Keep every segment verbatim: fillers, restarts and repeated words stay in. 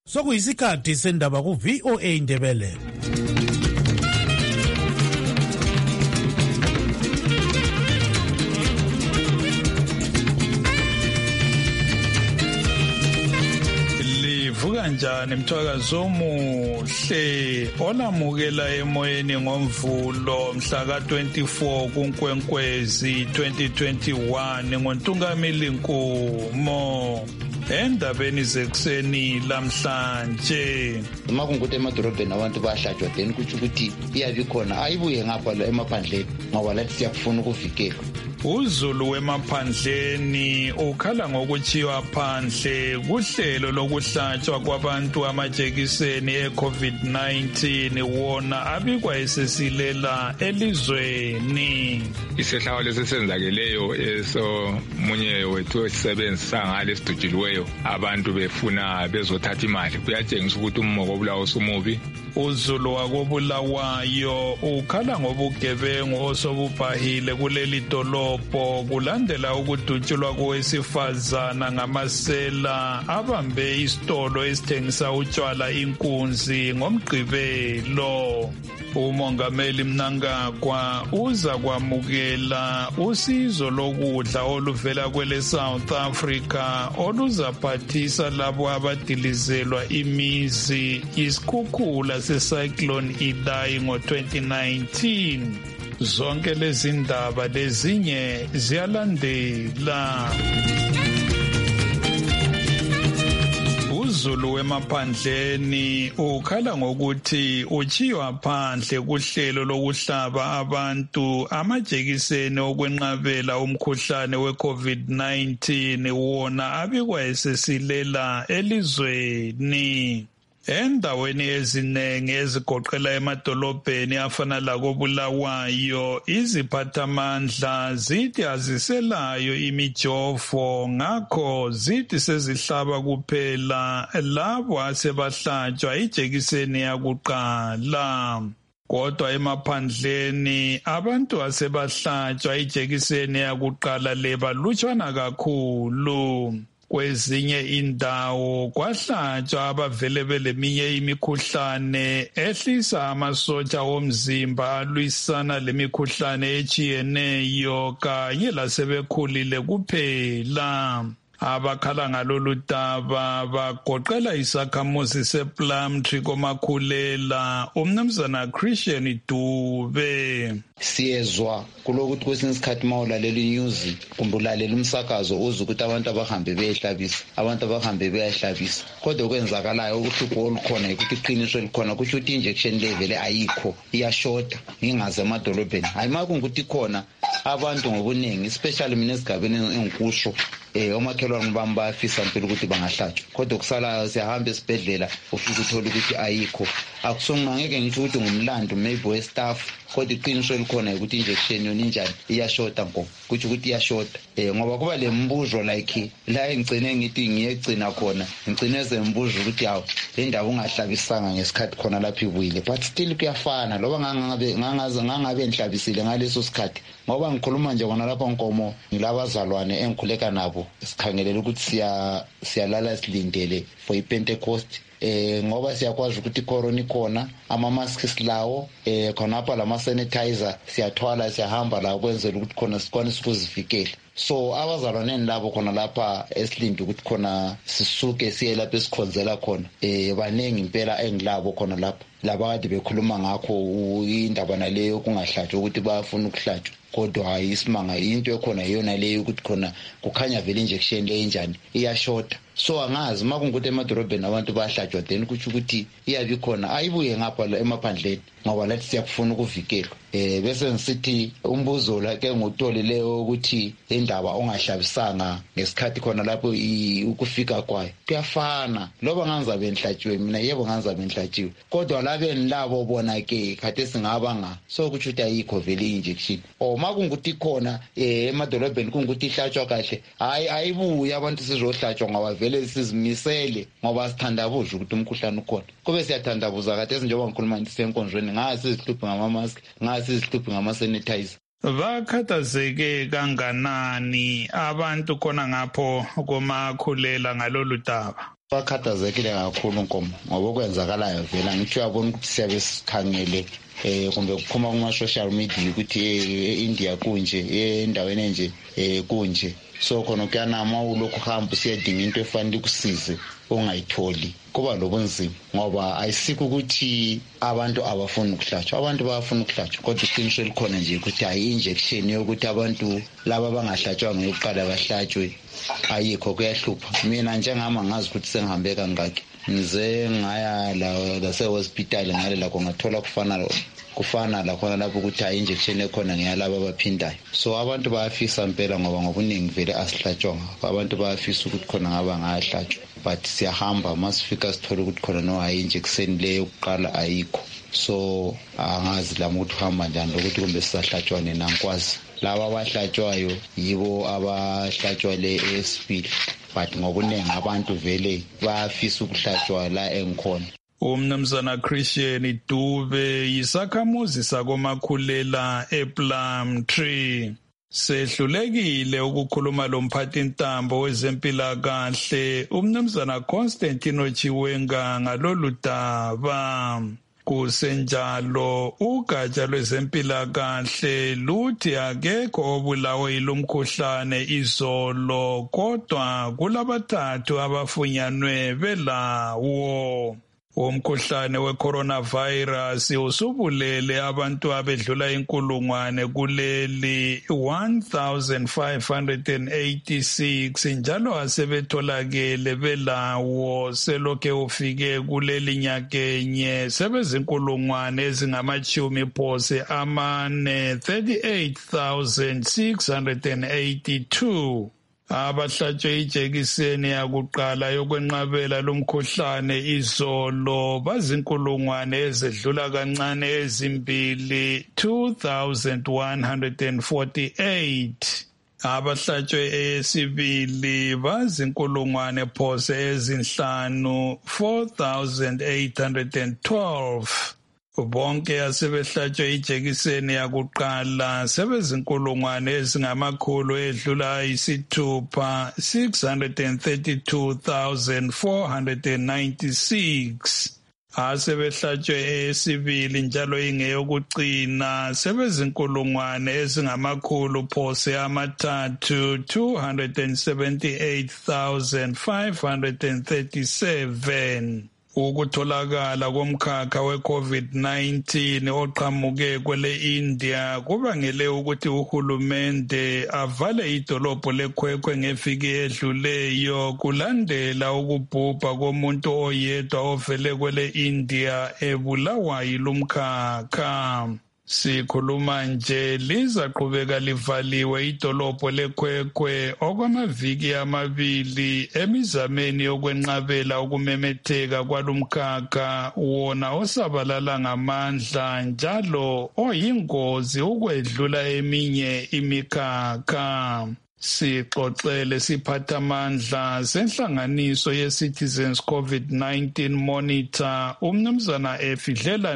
Sokuyisikhathi sendaba ku V O A Ndebele. Livuka njani mthwakazo omuhle olamukela emoyeni ngomvulo mhla ka twenty-four kuNkwenkwezi twenty twenty-one ngoNtungamili Nkumo. Endabeni zekuseni lamhlanje uma kungukuthi emadorobheni abantu bayahlatshwa then kuthi ukuthi iyabi khona ayibuye ngapha la emaphandleni ngoba lathi siyafuna ukuvikelwa. uZulu wemaphandleni ukhala ngokuchiwa phandle kuhlelo lokuhlatshwa kwabantu amajekiseni e-COVID nineteen wona abikwa esesilela elizweni. Isehlawa lesenzakeleyo eso munye wethu esebenzisa ngale sidujuliweyo abantu befuna bezothatha imali kuyatshengisa ukuthi ummoko obulawo sumubi. uZulu wakobulawayo ukhala ngobugebengu osobubhahile kuleli dolobho kulandela ukudutshulwa kowesifazana ngamasela abambe isitolo esithengisa utshwala inkunzi ngomgqibelo. Umongameli Mnangagwa uza kwamukela usizo lokudla oluvela kwele South Africa oluzaphathisa labo abadilizelwa imizi isikhukhula secyclone Idai ngo twenty nineteen. Zonke lezi ndaba lezinye ziyalandela. uZulu wemaphandleni ukhala ngokuthi uchiwa phandle kuhlelo lokuhlaba abantu amajekiseni okwenqabela umkhuhlane we-COVID nineteen wona abikwa esesilela elizweni. Endaweni ezinengi ezigoqela emadolobheni afana lakobulawayo iziphathamandla zithi aziselayo imijovo ngakho zithi sezihlaba kuphela labo asebahlatshwa ijekiseni yakuqala. Kodwa emaphandleni abantu asebahlatshwa ijekiseni yakuqala lebalutshwana kakhulu. Kwezinye indawo kwahlatshwa abavele beleminye imikhuhlane ehlisa amasotsha omzimba alwisana lemikhuhlane echiyeneyo kanye lasebekhulile kuphela. Abakhala ngalolu daba bagoqela isakhamuzi sePlumtree komakhulela umnumzana Christian Dube. Siyezwa kulokuthi kwesinye isikhathi mawulalela inews kumbe ulalela umsakazo uzwe ukuthi abantu abahambe beyehlabisa abantu abahambe beyahlabisa kodwa kwenzakalayo uhlupho olukhona ukuthi iqiniso elikhona kusho ukuthi injection level ayikho iyashota ngingaze emadolobheni hayi makungukuthi khona abantu ngobuningi especially mina esigabeni engikusho eh omakhelwane bami bayafisa impela ukuthi bangahlatshwa kodwa kusalayo siyahamba esibhedlela ufika uthola ukuthi ayikho akusonga ngeke ngisho ukuthi ngumlando maybe we staff kodwa iqiniso elikhona ukuthi injection yona injani iyashota ngo kuthi ukuthi iyashota eh ngoba kuba lembuzo like la engcine ngithi ngiyegcina khona ngicine zembuzo ukuthi yawo le ndaba ungahlabisanga ngesikhathi khona lapha ibuyile but still kuyafana loba ngangabe ngangaze ngangabe enhlabisile ngaleso sikhathi ngoba ngikhuluma nje kona lapha nkomo ngilabazalwane engikhuleka nabo sikhangelela ukuthi siya siyalala silindele for iPentecost. Eh ngoba siyakwazi ukuthi corona ikhona ama masks lawo eh khonapha lama sanitizer siyathwala siyahamba la kwenzela ukuthi khona sikwanise ukuzivikela. So abazalwaneni labo khona lapha esilinde ukuthi khona sisuke siye lapha esikhonzela khona eh banengi impela engilabo khona lapha laba kade bekhuluma ngakho indaba naleyo kungahlatshwa ukuthi bayafuna ukuhlatshwa kodwa hayi isimanga into ekhona iyona leyo ukuthi khona kukhanya vele injection le enjani iyashota. So angazi makungukuthi emadorobheni abantu bayahlatshwa then kuthi ukuthi iyabi khona ayibuye ngapha la emaphandleni ngoba lathi siyafuna ukuvikelwa. Eh bese ngisithi umbuzo la ke ngutoli leyo ukuthi indaba ongahlabisanga ngesikhathi khona lapho ukufika kwayo kuyafana loba nganzabe enhlatshiwe mina yebo nganzabe enhlatshiwe kodwa labe nilabo bona ke khathe singaba nga so kuthi ukuthi ayikho vele injection o makungukuthi khona eh emadolobheni kungukuthi ihlatshwa kahle hayi ayibuye abantu sizohlatshwa ngoba vele sizimisele ngoba sithandabuza ukuthi umkhuhlane ukhona kube siyathandabuza kade njengoba ngikhuluma ngithi senkonzweni ngase sihluphe ngama mask ngase sihluphe ngama sanitizer. Bakhathazeke kanganani abantu khona ngapho komakhulela ngalolu daba? Bakhathazekile kakhulu Nkomo ngoba okwenzakalayo vela ngithi uyabona ukuthi siyabe sikhangele eh kumbe kuphuma kuma social media ukuthi eIndia kunje endaweni enje eh kunje so khona kuyanama ulokhu hamba usiyadinga into efanele kusize ongayitholi kuba lobunzima ngoba ayisikho ukuthi abantu abafuna ukuhlatshwa abantu bayafuna ukuhlatshwa kodwa iqinisho likhona nje ukuthi ayi injection yokuthi abantu laba bangahlatshwanga yokuqala bahlatshwe ayikho kuyahlupha mina njengama ngazi ukuthi sengihambe kangaki ngize ngaya la lase hospital ngale la kongathola kufana kufana la khona lapho ukuthi ayi injection ekhona ngiyalaba abaphindayo so abantu bayafisa impela ngoba ngobuningi vele asihlatshwanga abantu bayafisa ukuthi khona ngaba ngahlatshwa but siyahamba masifika sithola ukuthi khona no hayi injection leyo yokuqala ayikho so angazi la ukuthi hamba njani ukuthi kumbe sisahlatshwa nina ngikwazi laba abahlatshwayo yibo abahlatshwa le esibili but ngobuningi abantu vele bayafisa ukuhlatshwa la engikhona. Umnumzana Christian Dube yisakhamuzi sakomakhulela ePlumtree. Sehlulekile ukukhuluma lomphathintambo wezempilakahle umnumzana Constantino Chiwenga ngalolu daba. Kusenjalo ugatsha lwezempilakahle luthi akekho obulawe ilumkhuhlane izolo kodwa kulabathathu abafunyanwe belawo. Umkhuhlane we-coronavirus usubulele abantu abedlula inkulungwane kuleli one thousand five hundred eighty-six njalo asebetholakele belawo selokhe ufike kuleli nyakenye sebezinkulungwane ezingamachumi phose amane thirty-eight thousand six hundred eighty-two. Abahlatshwe ijekiseni yakuqala yokwenqabela lumkhuhlane izolo bazinkulungwane ezedlula kancane ezimbili two thousand one hundred forty-eight. Abahlatshwe eyesibili bazinkulungwane phose ezinhlanu four thousand eight hundred twelve. Bonke asebehlatshwe ijekiseni yakuqala sebezinkulungwane ezingamakhulu edlula isithupha six hundred thirty-two thousand four hundred ninety-six. Asebehlatshwe eyesibili njalo ingeyokucina sebezinkulungwane ezingamakhulu phose amathathu two hundred seventy-eight thousand five hundred thirty-seven. Ukutholakala komkhakha we-COVID nineteen oqhamuke kwele India kubangele ukuthi uhulumende avale idolobho leKwekwe ngeviki edluleyo kulandela ukubhubha komuntu oyedwa ovele kwele India ebulawa yilumkhakha. Sikhuluma nje lizaqhubeka livaliwe idolobho leKwekwe okwamaviki amabili emizameni yokwenqabela ukumemetheka kwalumkhakha wona osabalala ngamandla njalo oyingozi ukwedlula eminye imikhakha. Sixoxele siphathamandla senhlanganiso ye-Citizens COVID nineteen Monitor umnumzana Efidlela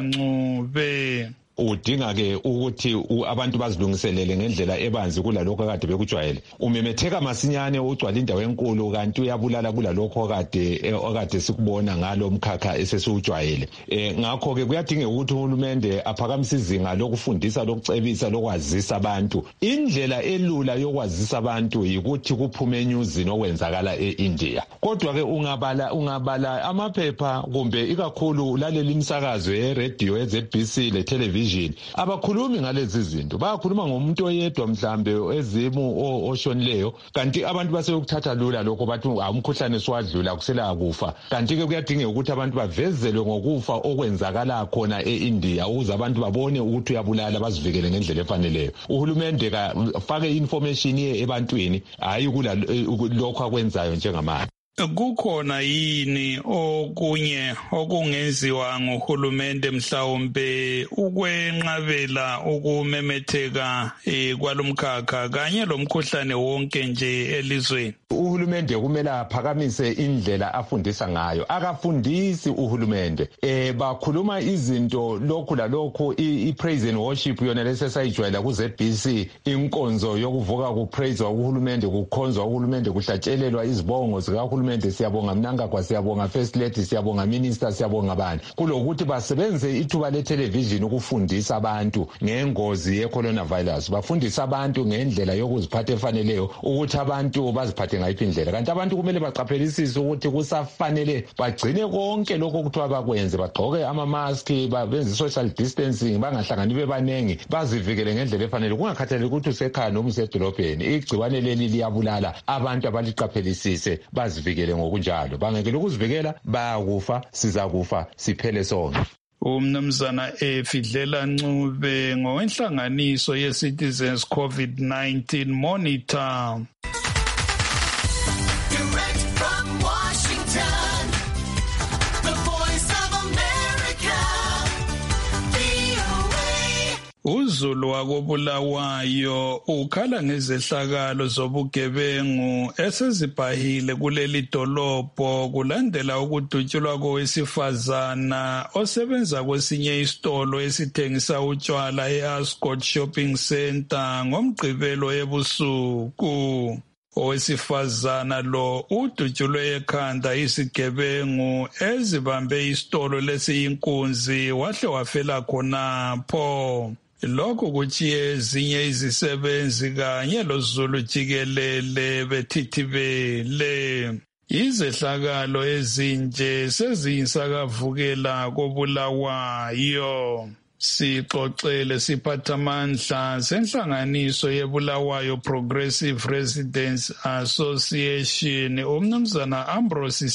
Ncube. Udinga ke ukuthi abantu bazilungiselele ngendlela ebanzi kulalokho akade bekujwayele. Umemetheka masinyane ugcwala indawo enkulu kanti uyabulala kulalokho akade okade sikubona ngalo mkhakha esesiujwayele. Eh ngakho ke kuyadinga ukuthi uhulumende aphakamise izinga lokufundisa lokucebisa lokwazisa abantu. Indlela elula yokwazisa abantu ukuthi kuphume enyuzini okwenzakala eIndia. Kodwa ke ungabala ungabala amaphepha kumbe ikakhulu ulalela imisakazo ye-radio ye-Z B C le television abakhulumi ngalezi zinto bayakhuluma ngomuntu oyedwa mhlambe ezimu oshonileyo kanti abantu baseyokuthatha lula lokho bathi umkhuhlane swadlula kusela kufa kanti ke kuyadingeka ukuthi abantu bavezelwe ngokufa okwenzakala khona eIndia ukuze abantu babone ukuthi uyabulala bazivikele ngendlela efaneleyo. Uhulumende ka fake information ye ebantwini hayi kula lokho akwenzayo njengamanje. Kukhona yini okunye okungenziwa nguhulumende mhlawumbe ukwenqabela ukumemetheka kwalomkhakha kanye lomkhuhlane wonke nje elizweni? Uhulumende kumele aphakamise indlela afundisa ngayo. Akafundisi uhulumende. Eh bakhuluma izinto lokhu lalokhu i-praise and worship yona lesesayijwayela ku Z B C, inkonzo yokuvuka kupraise uhulumende, kukhonzwa uhulumende, kuhlatshelelwa izibongo zikahulumende. Siyabonga Mnangagwa, siyabonga First Lady, siyabonga Minister, siyabonga abantu. Kulokuthi basebenze ithuba le television ukufundisa abantu ngengozi ye coronavirus, bafundisa abantu ngendlela yokuziphatha efaneleyo ukuthi abantu baziphathe ngayiphi indlela. Kanti abantu kumele baqaphelisise ukuthi kusafanele bagcine konke lokho kuthiwa bakwenze, bagqoke ama mask, benze social distancing, bangahlangani bebanengi, bazivikele ngendlela efanele, kungakhathaleki ukuthi usekhaya noma usedolobheni. Igciwane leli liyabulala, abantu abaliqaphelisise bazivikele ngokunjalo. Bangekele ukuzivikela bayakufa, sizakufa siphele sonke. Umnumzana Efidlela Ncube ngowenhlanganiso ye-Citizens COVID nineteen Monitor. Direct from Washington, the voice of America, V O A. uZulu wakobulawayo ukhala ngezehlakalo zobugebengu esezibhahile kuleli dolobho kulandela ukudutshulwa kowesifazana osebenza kwesinye isitolo esithengisa utshwala e-Ascot Shopping Center ngomgqibelo ebusuku. Owesifazana lo udutshulwe ekhanda izigebengu ezibambe isitolo lesiyinkunzi wahle wafela khonapho. Lokho kutshiye ezinye izisebenzi kanye loZulu jikelele bethithibele. Izehlakalo ezinje seziyisakavukela kobulawayo. Sixoxele siphathamandla senhlanganiso yeBulawayo Progressive Residents Association umnumzana Ambrose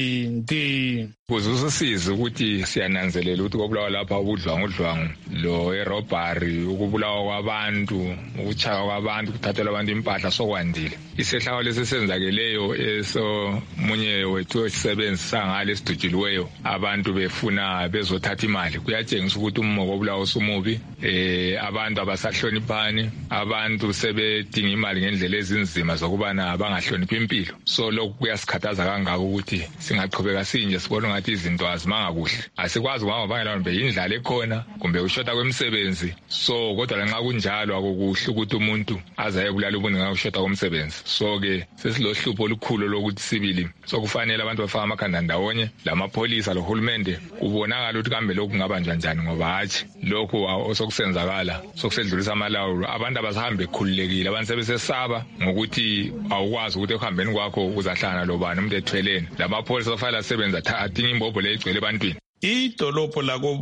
Sibindi. Kuzusisiza ukuthi siyananzelela ukuthi kobulawa lapha ubudlwangudlwangu lo erobhari, ukubulawa kwabantu, ukuchaya kwabantu, kuthathelwa abantu impahla sokwandile. Isehlakalo lesenzakeleyo eso munye wethu osebenzisa ngale sidujiliweyo abantu befuna bezothatha imali, kuyatshengisa ukuthi ummo kobulawa usumubi. Eh abantu abasahloniphani, abantu sebedinga imali ngendlela ezinzima zokubana bangahloniphi impilo. So lokhu kuyasikhathaza kangaka ukuthi singaqhubeka sinje sibona ngathi izinto azimanga kuhle. Asikwazi ngoba bangela mbe indlala ekhona kumbe ushoda kwemisebenzi. So kodwa nxa kunjalo akukuhle ukuthi umuntu azaye kulala ubuningi ngawushoda kwemisebenzi. So ke sesilohlupho olukhulu lokuthi sibili so kufanele abantu bafaka amakhanda ndawonye, lamapolisa lohulumende kubonakala ukuthi kambe lokhu kungaba njani ngoba hathi lokhu osokusenzakala sokusedlulisa amalawulo. Abantu abasahambe khululekile, abantu sebesesaba ngokuthi awukwazi ukuthi ehambeni kwakho uzahlana lobani umuntu ethweleni. Lamapolisa afanele asebenza athinga imbobho leyigcwele ebantwini. Idolobho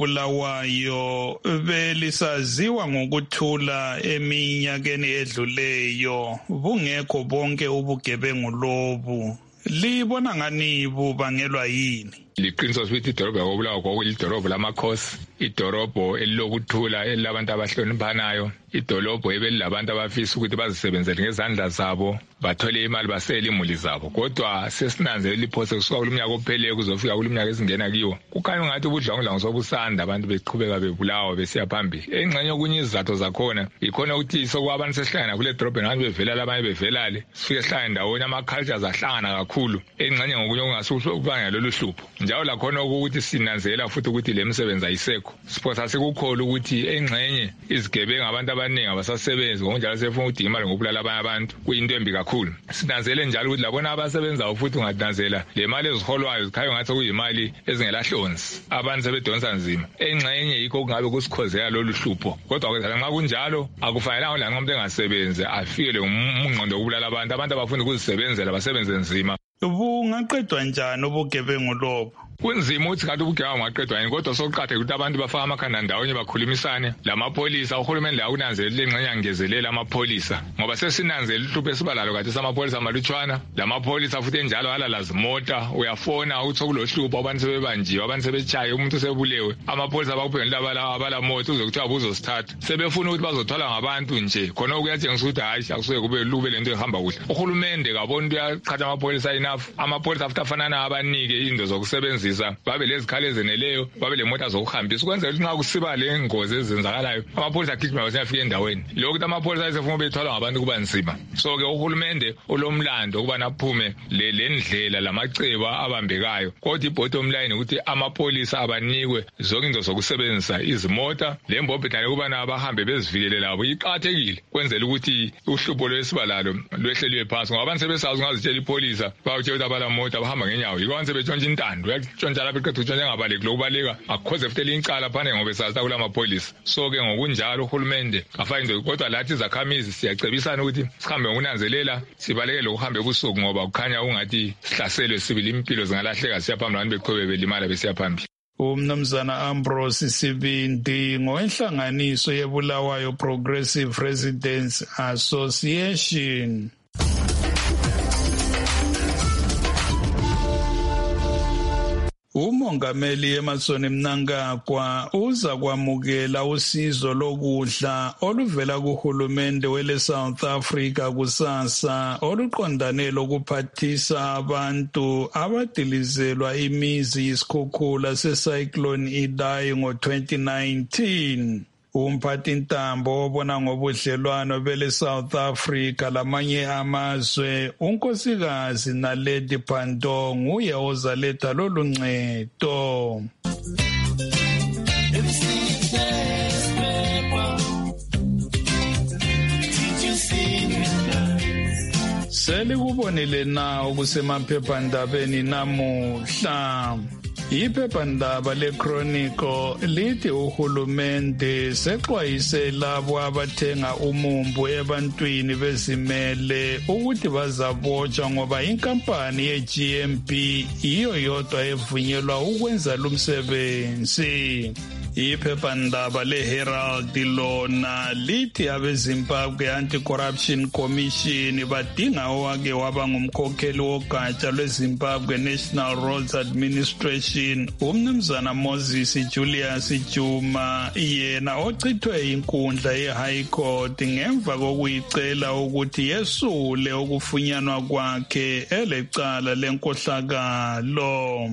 lakobulawayo belisaziwa ngokuthula eminyakeni edluleyo, bungekho bonke ubugebengu lobu. Libona ngani bubangelwa yini? Liqiniso sithi idolobho lakobulawayo kwakuyidolobho lamakhosi, idolobho elilokuthula elabantu abahloniphanayo, idolobho ebelilabantu abafisa ukuthi bazisebenzele ngezandla zabo bathole imali basele imuli zabo. Kodwa sesinanzelela iphose kusuka kulumnyaka opheleyo kuzofika kulumnyaka esingena kiwo, kukhanya ngathi ubudlwangudlwangu sobusanda, abantu beqhubeka bebulawa besiya phambili. Engxenye okunye izizathu zakhona ikhona ukuthi sokwabantu sehlangana kule dolobho ngathi bevela abanye bevelale, sifike sihlangana ndawonye, ama-cultures ahlangana kakhulu. Engxenye ngokunye okungasubangelwa lolu hlupho. Njalo lakhona ukuthi sinanzelela futhi ukuthi le misebenzi ayisekho. Siphosa sikukhola ukuthi engxenye izigebengu abantu abaningi abasasebenzi ngokunjalo sefuna udinga imali ngokubulala abanye abantu, kuyinto embi kakhulu. Sinanzele njalo ukuthi labona abasebenzayo futhi ungadanzela le mali eziholwayo zikhayo ngathi kuyimali ezingelahlonzi, abantu sebedonsa nzima. Engxenye yikho kungabe kusikhozela lolu hlupho. Kodwa kwenzela nxa kunjalo akufanelanga lanxa umuntu engasebenzi afikele umngqondo wokubulala abantu. Abantu abafuna ukuzisebenzela basebenze nzima. Bungaqedwa njani ubugebengu lobo? Kunzima ukuthi kanti ubugebengu bungaqedwa yini, kodwa sokuqatheka ukuthi abantu bafaka amakhanda ndawonye bakhulumisane. Lamapolisa uhulumeni la unanzelela engxenye angezelela amapolisa ngoba sesinanzelela uhlupho esibalalo kade samapolisa amalutshwana. Lamapolisa futhi enjalo alala zimota, uyafona ukuthi sokulohlupho, abantu sebebanjiwe, abantu sebechaye, umuntu sebulewe. Amapolisa bakuphendula abala abala moto uzokuthiwa abuzosithatha, sebefuna ukuthi bazothwala ngabantu nje. Khona kuyatshengisa ukuthi hayi akusuke kube lube lento ehamba kuhle. Uhulumende kabona uyaqhatha amapolisa enough, amapolisa futhi afanana abanike izinto zokusebenza ukujezisa, babe lezikhali ezeneleyo, babe lemota zokuhambisa ukwenzela ukuthi nxa kusiba le ngozi ezenzakalayo amapholisa agijima basiyafika endaweni. Lokho ukuthi amapholisa ayesefuna bethwala ngabantu kuba nzima. So ke uhulumende olomlando ukuba naphume le lendlela lamaceba abambekayo. Kodwa ibottom line ukuthi amapholisa abanikwe zonke into zokusebenzisa izimota lembobhedane kuba nabahambe bezivikele labo iqhathekile kwenzela ukuthi uhlupho lwesibalalo lwehleliwe phansi ngoba abantu sebesazi ngazitshela ipolisa bawutshela ukuthi abala moto bahamba ngenyawo yiko abantu sebetshontsha intando uyatshontsha lapha eqedwe utshontsha engabaleki lokubaleka akhoze futhi elincala phane ngoba besazi kula mapholisa. So ke ngokunjalo uhulumende afake into kodwa lathi izakhamizi siyacebisana ukuthi sihambe ngokunanzelela sibalekele ukuhambe ebusuku ngoba kukhanya ungathi sihlaselwe sibili impilo zingalahleka siyaphambili abantu beqhubeke belimala besiyaphambili. Umnumzana Ambrose Sibindi ngowenhlanganiso yeBulawayo Progressive Residents Association. Umongameli Emmerson Mnangagwa uza kwamukela usizo lokudla oluvela kuhulumende wele South Africa kusasa oluqondane lokuphathisa abantu abadilizelwa imizi yisikhukhula secyclone Idai ngo twenty nineteen. Umphathi ntambo obona ngobudlelwano bele South Africa lamanye amazwe unkosikazi Naledi Pandor nguye ozaletha lolu ncedo. Selikubonile na okusemaphephandabeni namuhla. Iphephandaba leChronicle lithi uhulumende sexwayise labo abathenga umumbu ebantwini bezimele ukuthi bazabotshwa ngoba inkampani ye-G M B iyo yodwa evunyelwa ukwenza lumsebenzi. Iphephandaba leHerald lona lithi abeZimbabwe Anti-Corruption Commission badinga owake waba ngumkhokheli wogatsha lweZimbabwe National Roads Administration umnumzana Moses Julius Juma yena ochithwe inkundla ye-High Court ngemva kokuyicela ukuthi yesule ukufunyanwa kwakhe elecala lenkohlakalo.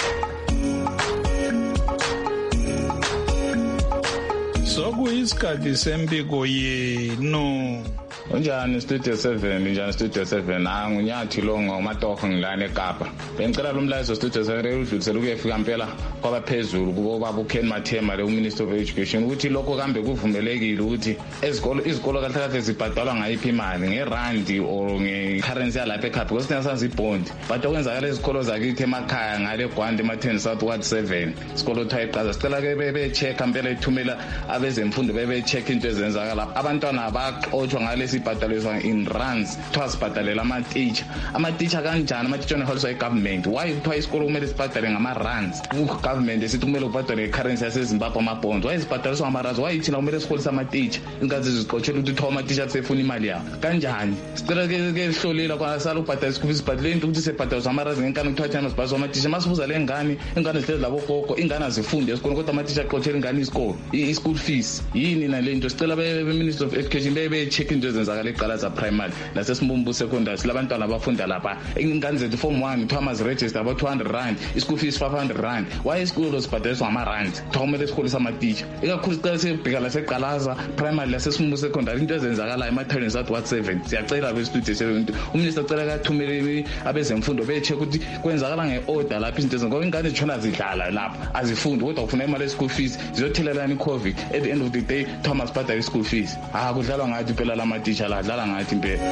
Sokuyisikhathi sempiko yenu. Unjani Studio seven, unjani Studio seven, angunyathi lo ngomatoho ngilana eKapa. Bengicela lo mlayezo Studio seven udlulisela ukuyefika impela kwaba phezulu kubo baba uKen Mathema le uMinister of Education ukuthi lokho kambe kuvumelekile ukuthi ezikolo izikolo kahle kahle zibhadalwa ngayiphi imali ngerandi or ngecurrency yalapha eKapa because siyasazi ibond. But okwenzakala izikolo zakithi emakhaya ngale Gwande ematheni South Ward seven. Isikolo thayiqaza sicela ke bebe check impela ithumela abezemfundo bebe check into ezenzakala. Abantwana abaxoxwa ngale sibhadalelwa in rands kuthiwa sibhadalela ama-teacher ama-teacher kanjani ama-teacher oneholiswa i-government why kuthiwa isikolo kumele sibhadale ngama-rands ugovernment esithi kumele ubhadale i-currency yasezimbabwe amabonds why sibhadaliswa ngama-rands why thina kumele siholise ama-teacher inkathi ziziqotshela ukuthi kuthiwa ama-teacher kusefuna imali yabo kanjani sicela ke hlolela kwasala ubhadala isikhubi sibhadale into ukuthi sebhadaliswa ama-rands ngenkani kuthiwa thina sibhadaliswa ama-teacher masibuza le ngane ingane zihlezi labo gogo ingane azifunde esikoleni kodwa ama-teacher aqothela ingane isikolo i-school fees yini nale nto sicela be-Minister of Education bebe-check into zakale iqalaza primary nasesimbumbu secondary silabantwana abafunda lapha ingane zethu form one kuthiwa maziregister about two hundred rand ischool fees five hundred rand why isikolo sibhadaliswa ngama-rand kuthiwa kumele siholise ama-teacher ikakhulu sicela sibheka laseqalaza primary lasesimbumbu secondary into ezenzakalayo ematheni South Ward seven siyacela bestudio seven uminister acela kathumele abezemfundo becheck ukuthi kwenzakala nge-order lapha izinto ngoba ingane zitshona zidlala lapha azifundi kodwa kufuna imali ye-school fees ziyothelelana i-covid at the end of the day kuthiwa masibhadale i-school fees ah kudlalwa ngathi phela lama-teacher ladlala ngathi impela.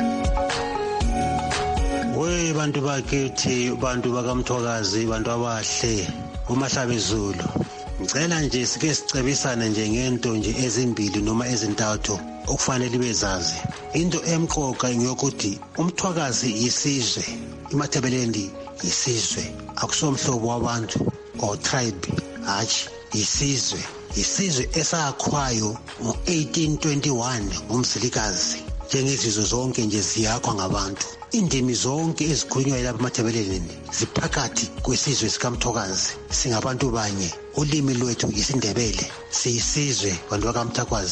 We bantu bakithi bantu bakamthwakazi bantu abahle uMahlabezulu ngicela nje sike sicebisane nje ngento nje ezimbili noma ezintathu okufanele bezazi. Into emqoka ngiyokuthi umthwakazi yisizwe iMatabeleland yisizwe akusomhlobo wabantu or tribe hatshi yisizwe isizwe esakhwayo ngo eighteen twenty-one ngumzilikazi njengezizwe zonke nje ziyakhwa ngabantu. Indimi zonke ezikhulunywa lapha eMatabeleland ziphakathi kwesizwe sikamthwakazi singabantu banye ulimi lwethu isindebele siyisizwe bantu bakamthwakazi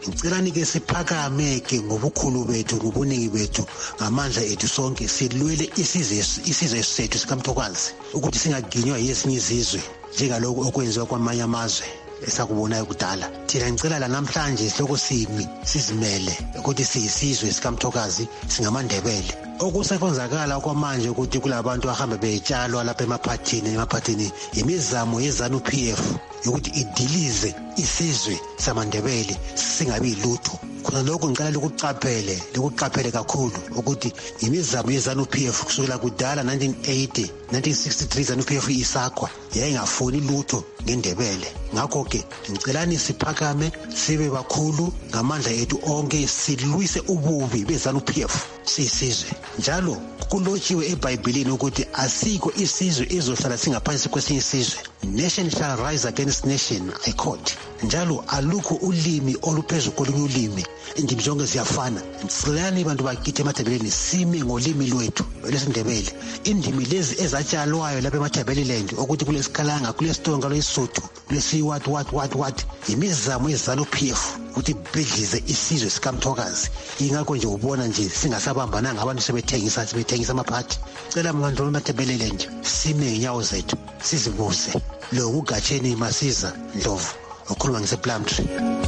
Ngicelani ke siphakame ke ngobukhulu bethu ngobuningi bethu ngamandla ethu sonke silwele isizwe isizwe sethu sikaMthokazi ukuthi singaginywa yesinye izizwe njengaloko okwenziwa kwamanye amazwe esakubonayo kudala. Thina ngicela la namhlanje sihloko simi sizimele ukuthi siyisizwe sikaMthokazi singamandebele. Okusekwenzakala kwamanje ukuthi kulabantu ahambe betshalwa lapha emaphathini emaphathini imizamo yeZANU-P F ukuthi idilize isizwe samandebele singabi lutho. Khona lokho ngicela ukucaphele lokuqaphele kakhulu ukuthi imizamo yeZANU-P F kusukela kudala nineteen eighty nineteen sixty-three ZANU-P F isakwa yayingafuni lutho ngendebele. Ngakho ke ngicelani siphakame sibe bakhulu ngamandla ethu onke silwise ububi beZANU-P F sisizwe. Njalo kulotshiwe eBhayibhelini ukuthi asikho isizwe ezohlala singaphansi kwesinye isizwe. Nation shall rise against nation, I quote. Njalo alukho ulimi oluphezulu kolunye ulimi. Indimi zonke ziyafana. Sicelani bantu bakithi eMatabeleni sime ngolimi lwethu lesindebele. Indimi lezi ezatshalwayo lapha eMatabeleland ukuthi kulesikhalanga kulesitonga lwesuthu lesi what what what what imizamo yeZANU-P F ukuthi bedlize isizwe sikaMthokazi. Ingakho nje ubona nje singasabambananga abantu sebethengisa sebethengisa amaphathi. Cela mngandlo eMatabeleni nje sime ngenyawo zethu sizibuze lo uGatsheni Masiza Ndlovu okhuluma ngesePlumtree.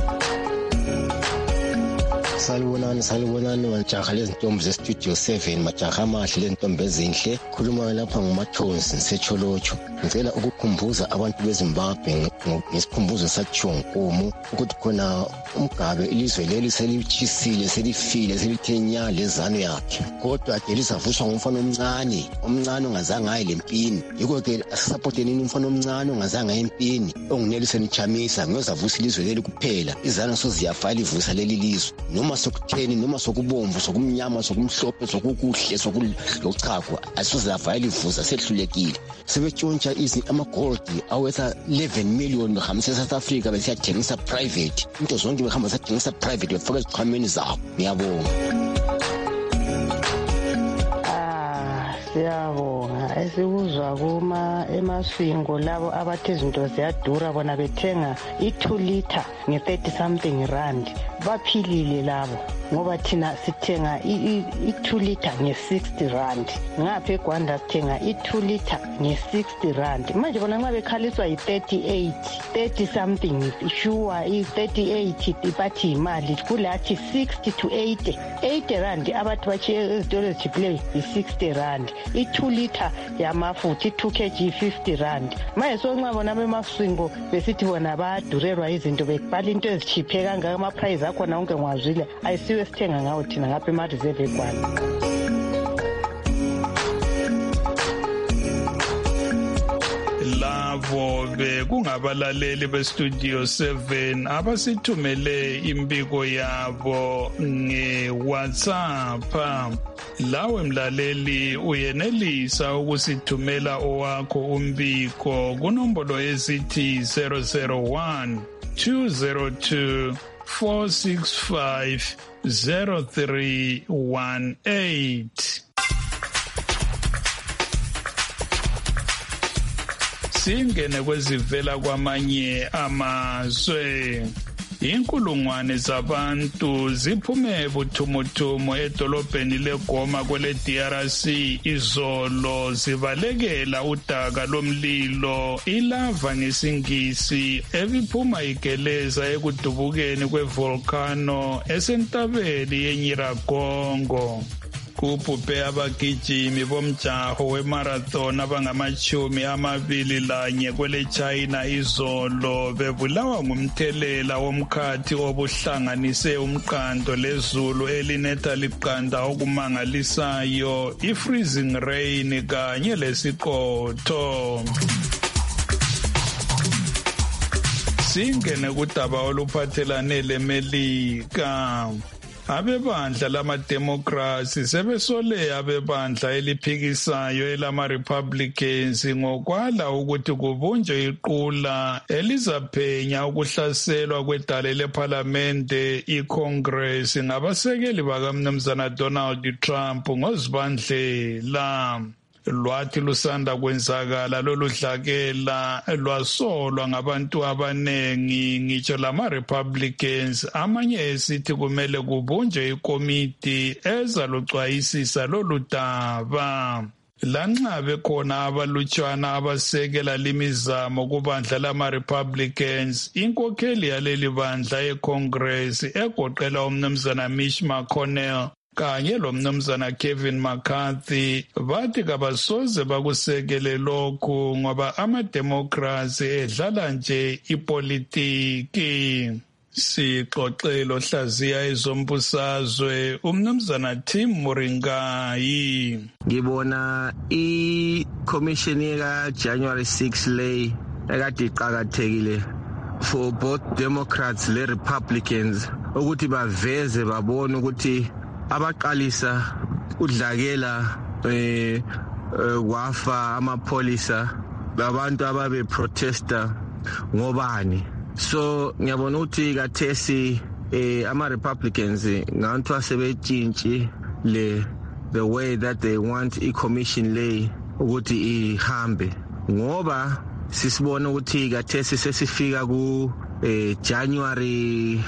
Salibonani salibonani majaha lezintombi zestudio seven majaha amahle lezintombi ezinhle khuluma lapha nguMathonsi ngisecholotsho. Ngicela ukukhumbuza abantu beZimbabwe ngesikhumbuzo saTshonkomo ukuthi khona uMgabe ilizwe leli selichisile selifile selithenya lezano yakhe kodwa ke lisavuswa ngumfana omncane omncane ongazange aye lempini. Yiko ke asupporteni umfana omncane ongazange aye empini onguNelson Chamisa ngiyozavusa ilizwe leli kuphela. Izano soziyafa livusa leli lizwe noma sokutheni noma sokubomvu sokumnyama sokumhlophe sokukuhle sokulochakwa asizozafa livusa sehlulekile. Sebetshontsha izi ama-gold awetha eleven million behamisa eSouth Africa besiyathengisa private. Into zonke behamba sathengisa private befaka ezikhwameni zabo. Ngiyabonga. Siyabonga esikuzwa kuma emaswingo labo abathi izinto ziyadura bona bethenga i-two liter nge-thirty something rand. Baphilile labo ngoba thina sithenga i-two liter nge-sixty rand. Ngapha eGwanda sithenga i-two liter nge-sixty rand. Manje bona nxa bekhaliswa yi-thirty-eight thirty something sure i-thirty-eight bathi imali kulathi sixty to eighty eighty rand abathi bachiye ezitolo ezijiphileyo yi-sixty rand. I-two liter yamafutha i-two kg fifty rand. Manje sonxa bona bemaswingo besithi bona bayadurelwa izinto bekubhala into ezichiphe kangaka ama-price akhona onke ngwazile ayisiwe sithenga ngawo thina ngapha ema-reserve eGwanda. Lavo bekungabalaleli bestudio seven abasithumele imbiko yabo nge-WhatsApp. Lawe mlaleli uyenelisa ukusithumela owakho umbiko kunombolo esithi zero zero one two zero two four six five zero three one eight. Singene kwezivela kwamanye amazwe. Inkulungwane zabantu ziphume buthumuthuma edolobheni leGoma kwele D R C izolo zibalekela udaka lomlilo ilava ngesingisi ebiphuma igeleza ekudubukeni kwevolcano esentabeni yeNyiragongo. Kubhubhe abagijimi bomjaho wemarathon abangamachumi amabili lanye kwele China izolo bebulawa ngumthelela womkhathi obuhlanganise umqando lezulu elinetha liqanda okumangalisayo i-freezing rain kanye lesiqotho. Singene kudaba oluphathelane leMelika. Abebandla lamademokrasi sebesole abebandla eliphikisayo elama-Republicans ngokwala ukuthi kubunjwe iqula elizaphenya ukuhlaselwa kwedale lephalamende iCongress ngabasekeli bakamnumzana Donald Trump ngozibandlela. lwathi lusanda kwenzakala lolu dlakela lwasolwa ngabantu abanengi ngitsho lama-Republicans amanye esithi kumele kubunjwe ikomiti ezalucwayisisa lolu daba. Lanxa bekhona abalutshwana abasekela limizamo kubandla lama-Republicans, inkokheli yaleli bandla yeCongress egoqela umnumzana Mitch McConnell kanye lomnumzana Kevin McCarthy bathi kabasoze bakusekele lokhu ngoba ama-Democrats edlala nje ipolitiki. Sixoxelo hlaziya ezombusazwe umnumzana Tim Muringayi. Ngibona i-commission yeka January sixth lay ekade iqhakathekile for both Democrats le Republicans ukuthi baveze babone ukuthi abaqalisa udlakela eh wafa amapolisa labantu ababe protester ngobani. So ngiyabona ukuthi kathesi eh ama Republicans ngantu asebetshintshi le the way that they want i-commission lay ukuthi ihambe ngoba sisibona ukuthi kathesi sesifika ku eh January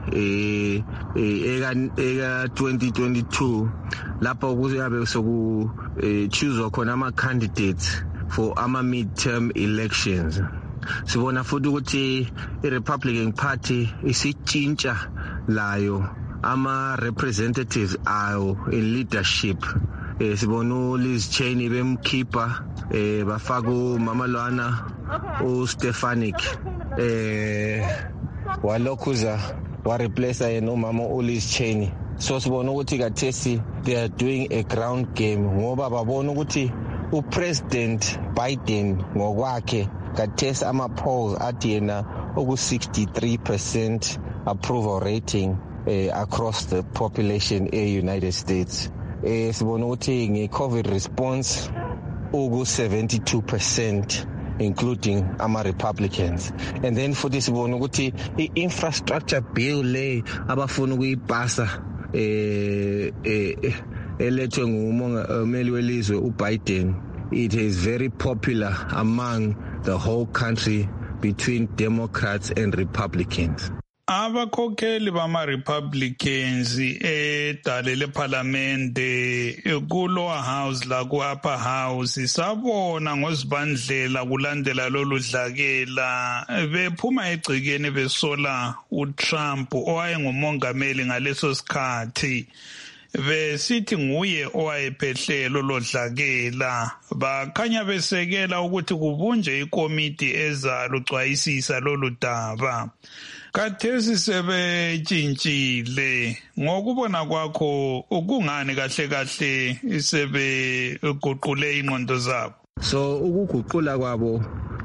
eh eka eka twenty twenty-two lapho kuyabe soku choose khona ama candidates for ama midterm elections. Sibona futhi ukuthi i-Republican Party isitshintsha layo ama representatives ayo in leadership. Eh sibona Liz Cheney bemkhipha eh bafaka uMama Lwana uStefanik eh walokhuza wa replace yena uMama uLiz Cheney. So sibona ukuthi kathesi they are doing a ground game ngoba babona ukuthi uPresident Biden ngokwakhe kathesi ama polls athi yena oku sixty-three percent approval rating eh, across the population e United States. Eh sibona ukuthi nge-COVID response uku seventy-two percent including ama Republicans. And then futhi sibona ukuthi i-infrastructure bill le abafuna ukuyipasa eh eh elethwe ngumongameli welizwe uBiden, it is very popular among the whole country between Democrats and Republicans. Abakhokheli bama-Republicans edale lephalamende ku-lower house la ku-upper house sabona ngozibandlela kulandela lolu dlakela bephuma egcikeni besola uTrump owayengumongameli ngaleso sikhathi. Besithi nguye owayephehlelo lodlakela bakhanya besekela ukuthi kubunje ikomiti ezalucwayisisa lolu daba. Kathesi sebetshintshile ngokubona kwakho ukungani kahle kahle sebeguqule ingqondo zabo. So ukuguqula kwabo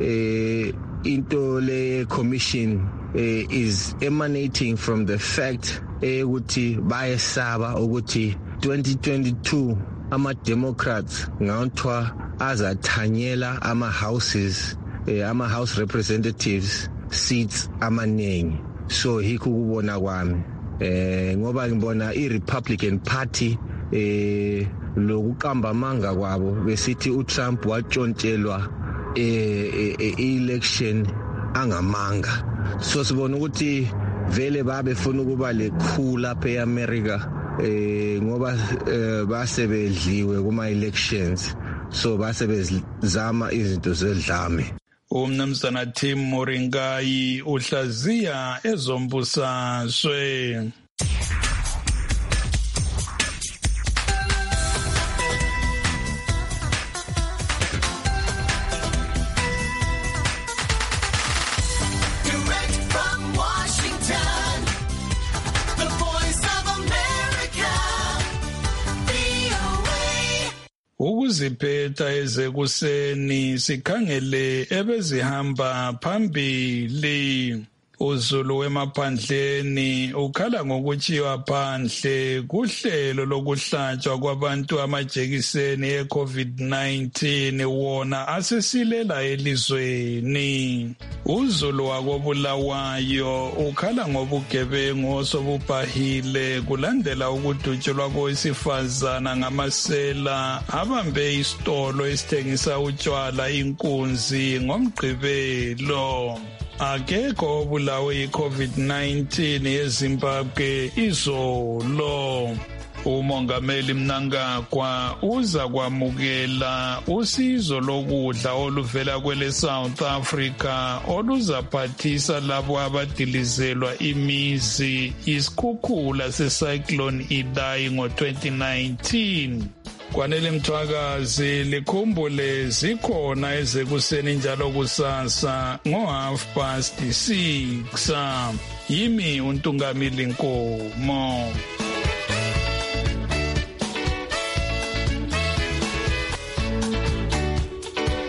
eh into le commission eh, is emanating from the fact ukuthi bayesaba ukuthi twenty twenty-two ama Democrats ngawuthwa azathanyela ama houses eh, ama house representatives seats amaningi. So hikho kubona kwami eh ngoba ngibona i-Republican Party eh lokuqamba amanga kwabo besithi uTrump watshontshelwa eh election angamanga. So sibona ukuthi vele babefuna ukuba lekhula phe eAmerica eh ngoba basebedliwe kuma elections, so basebezama izinto zedlame. Umnumzana Tim Muringayi uhlaziya ezombusazwe. Ukuziphetha ezekuseni sikhangele ebezihamba phambili. uZulu wemaphandleni ukhala ngokutshiwa phandle kuhlelo lokuhlatshwa kwabantu amajekiseni e-COVID nineteen wona asesilela elizweni. uZulu wakobulawayo ukhala ngobugebengu osobubhahile kulandela ukudutshulwa kowesifazana ngamasela abambe isitolo esithengisa utshwala inkunzi ngomgqibelo. Akekho obulawe yi-COVID nineteen eZimbabwe izolo. Umongameli Mnangagwa uza kwamukela usizo lokudla oluvela kwele South Africa oluzaphathisa labo abadilizelwa imizi isikhukhula se-Cyclone Idai ngo-twenty nineteen. Kwanele Mthwakazi likhumbule zikhona ezekuseni njalo kusasa ngo half past six. Yimi uNtungamili Nkomo.